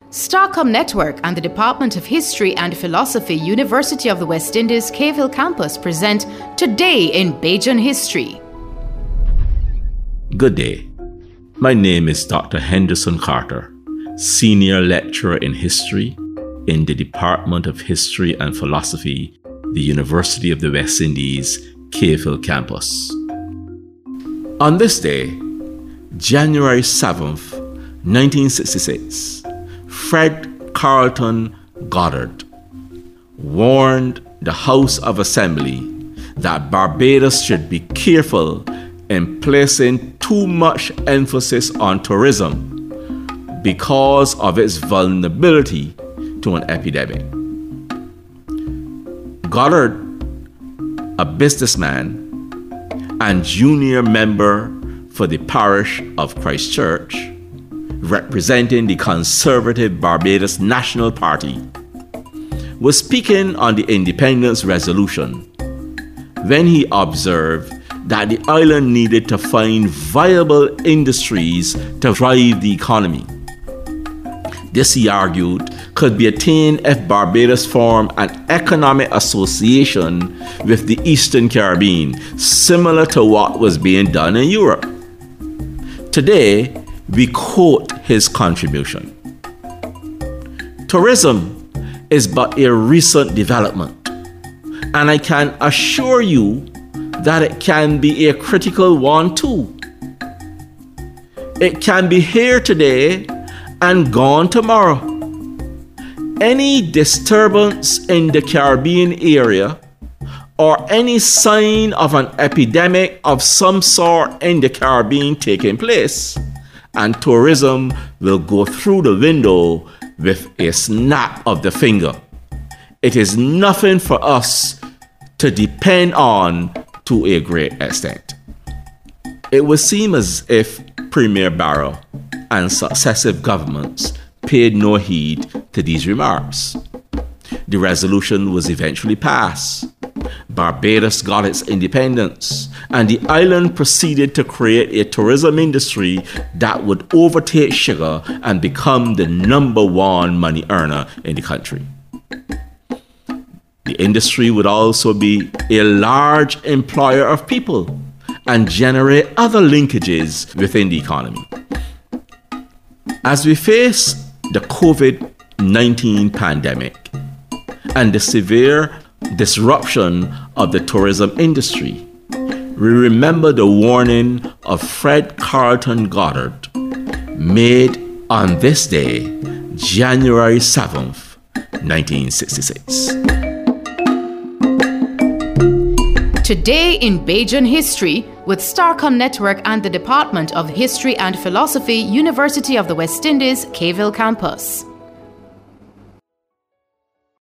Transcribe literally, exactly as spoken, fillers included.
Starcom Network and the Department of History and Philosophy, University of the West Indies, Cave Hill Campus present Today in Bajan History. Good day. My name is Doctor Henderson Carter, Senior Lecturer in History in the Department of History and Philosophy, the University of the West Indies, Cave Hill Campus. On this day, January seventh, nineteen sixty-six, Fred Carlton Goddard warned the House of Assembly that Barbados should be careful in placing too much emphasis on tourism because of its vulnerability to an epidemic. Goddard, a businessman and junior member for the parish of Christchurch, representing the conservative Barbados National Party, was speaking on the independence resolution when he observed that the island needed to find viable industries to drive the economy. This, he argued, could be attained if Barbados formed an economic association with the Eastern Caribbean, similar to what was being done in Europe. Today, we quote his contribution. Tourism is but a recent development, and I can assure you that it can be a critical one too. It can be here today and gone tomorrow. Any disturbance in the Caribbean area or any sign of an epidemic of some sort in the Caribbean taking place, and tourism will go through the window with a snap of the finger. It is nothing for us to depend on to a great extent. It would seem as if Premier Barrow and successive governments paid no heed to these remarks. The resolution was eventually passed. Barbados got its independence, and the island proceeded to create a tourism industry that would overtake sugar and become the number one money earner in the country. The industry would also be a large employer of people and generate other linkages within the economy. As we face the covid nineteen pandemic and the severe disruption of the tourism industry, we remember the warning of Fred Carlton Goddard made on this day, January seventh, nineteen sixty-six. Today in Bajan History with Starcom Network and the Department of History and Philosophy, University of the West Indies, Cave Hill Campus.